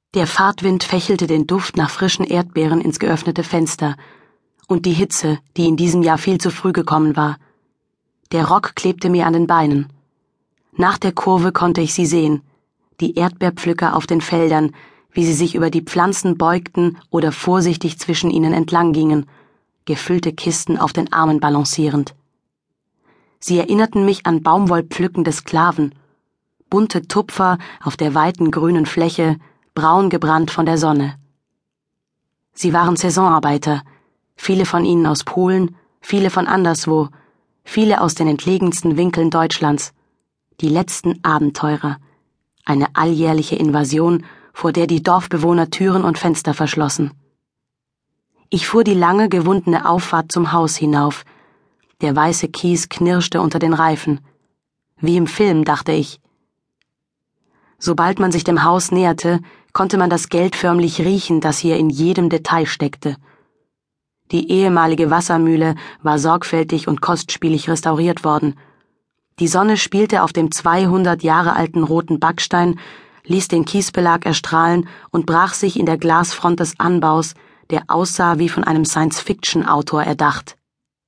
Der Fahrtwind fächelte den Duft nach frischen Erdbeeren ins geöffnete Fenster und die Hitze, die in diesem Jahr viel zu früh gekommen war. Der Rock klebte mir an den Beinen. Nach der Kurve konnte ich sie sehen, die Erdbeerpflücker auf den Feldern, wie sie sich über die Pflanzen beugten oder vorsichtig zwischen ihnen entlang gingen, gefüllte Kisten auf den Armen balancierend. Sie erinnerten mich an baumwollpflückende Sklaven, bunte Tupfer auf der weiten grünen Fläche, braun gebrannt von der Sonne. Sie waren Saisonarbeiter, viele von ihnen aus Polen, viele von anderswo, viele aus den entlegensten Winkeln Deutschlands, die letzten Abenteurer, eine alljährliche Invasion, vor der die Dorfbewohner Türen und Fenster verschlossen. Ich fuhr die lange, gewundene Auffahrt zum Haus hinauf. Der weiße Kies knirschte unter den Reifen. Wie im Film, dachte ich. Sobald man sich dem Haus näherte, konnte man das Geld förmlich riechen, das hier in jedem Detail steckte. Die ehemalige Wassermühle war sorgfältig und kostspielig restauriert worden. Die Sonne spielte auf dem 200 Jahre alten roten Backstein, ließ den Kiesbelag erstrahlen und brach sich in der Glasfront des Anbaus, der aussah wie von einem Science-Fiction-Autor erdacht.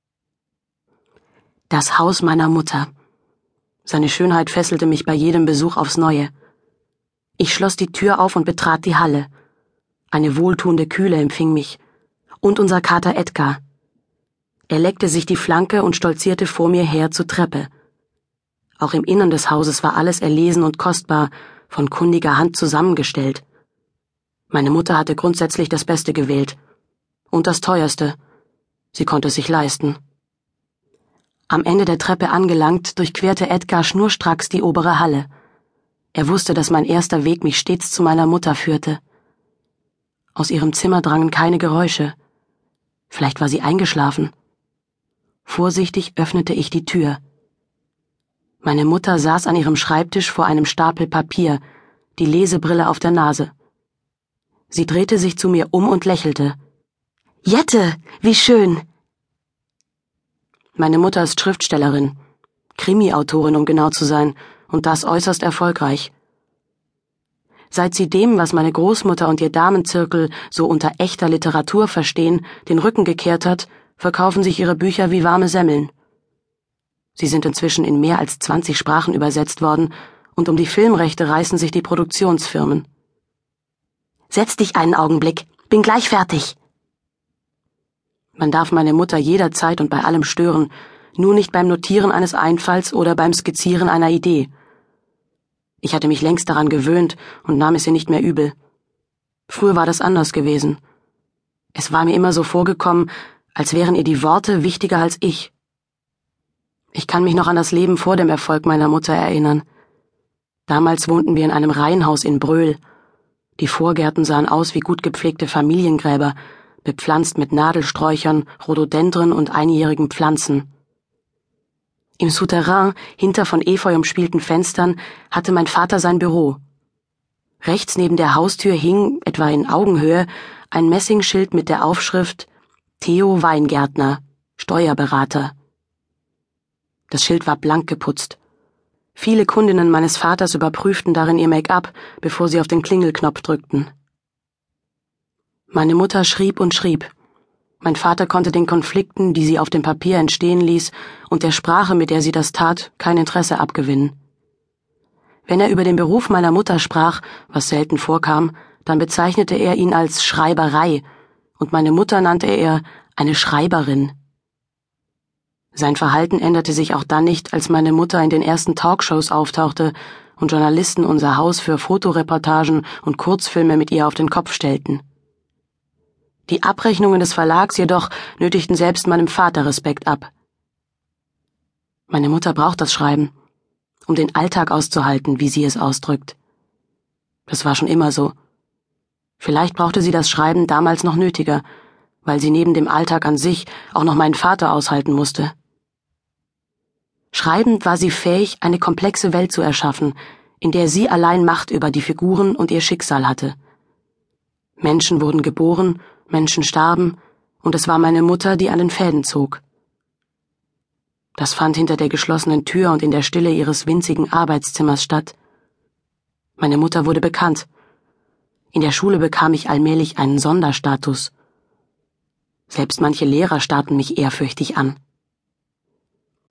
Das Haus meiner Mutter. Seine Schönheit fesselte mich bei jedem Besuch aufs Neue. Ich schloss die Tür auf und betrat die Halle. Eine wohltuende Kühle empfing mich. Und unser Kater Edgar. Er leckte sich die Flanke und stolzierte vor mir her zur Treppe. Auch im Innern des Hauses war alles erlesen und kostbar, von kundiger Hand zusammengestellt. Meine Mutter hatte grundsätzlich das Beste gewählt. Und das Teuerste. Sie konnte es sich leisten. Am Ende der Treppe angelangt, durchquerte Edgar schnurstracks die obere Halle. Er wusste, dass mein erster Weg mich stets zu meiner Mutter führte. Aus ihrem Zimmer drangen keine Geräusche. Vielleicht war sie eingeschlafen. Vorsichtig öffnete ich die Tür. Meine Mutter saß an ihrem Schreibtisch vor einem Stapel Papier, die Lesebrille auf der Nase. Sie drehte sich zu mir um und lächelte. »Jette, wie schön!« Meine Mutter ist Schriftstellerin, Krimi-Autorin, um genau zu sein, und das äußerst erfolgreich. Seit sie dem, was meine Großmutter und ihr Damenzirkel so unter echter Literatur verstehen, den Rücken gekehrt hat, verkaufen sich ihre Bücher wie warme Semmeln. Sie sind inzwischen in mehr als 20 Sprachen übersetzt worden, und um die Filmrechte reißen sich die Produktionsfirmen. »Setz dich einen Augenblick, bin gleich fertig!« Man darf meine Mutter jederzeit und bei allem stören, nur nicht beim Notieren eines Einfalls oder beim Skizzieren einer Idee. Ich hatte mich längst daran gewöhnt und nahm es ihr nicht mehr übel. Früher war das anders gewesen. Es war mir immer so vorgekommen, als wären ihr die Worte wichtiger als ich. Ich kann mich noch an das Leben vor dem Erfolg meiner Mutter erinnern. Damals wohnten wir in einem Reihenhaus in Bröl. Die Vorgärten sahen aus wie gut gepflegte Familiengräber, bepflanzt mit Nadelsträuchern, Rhododendren und einjährigen Pflanzen. Im Souterrain, hinter von Efeu umspielten Fenstern, hatte mein Vater sein Büro. Rechts neben der Haustür hing, etwa in Augenhöhe, ein Messingschild mit der Aufschrift »Theo Weingärtner, Steuerberater«. Das Schild war blank geputzt. Viele Kundinnen meines Vaters überprüften darin ihr Make-up, bevor sie auf den Klingelknopf drückten. Meine Mutter schrieb und schrieb. Mein Vater konnte den Konflikten, die sie auf dem Papier entstehen ließ, und der Sprache, mit der sie das tat, kein Interesse abgewinnen. Wenn er über den Beruf meiner Mutter sprach, was selten vorkam, dann bezeichnete er ihn als Schreiberei, und meine Mutter nannte er eine Schreiberin. Sein Verhalten änderte sich auch dann nicht, als meine Mutter in den ersten Talkshows auftauchte und Journalisten unser Haus für Fotoreportagen und Kurzfilme mit ihr auf den Kopf stellten. Die Abrechnungen des Verlags jedoch nötigten selbst meinem Vater Respekt ab. Meine Mutter braucht das Schreiben, um den Alltag auszuhalten, wie sie es ausdrückt. Das war schon immer so. Vielleicht brauchte sie das Schreiben damals noch nötiger, weil sie neben dem Alltag an sich auch noch meinen Vater aushalten musste. Schreibend war sie fähig, eine komplexe Welt zu erschaffen, in der sie allein Macht über die Figuren und ihr Schicksal hatte. Menschen wurden geboren, Menschen starben, und es war meine Mutter, die an den Fäden zog. Das fand hinter der geschlossenen Tür und in der Stille ihres winzigen Arbeitszimmers statt. Meine Mutter wurde bekannt. In der Schule bekam ich allmählich einen Sonderstatus. Selbst manche Lehrer starrten mich ehrfürchtig an.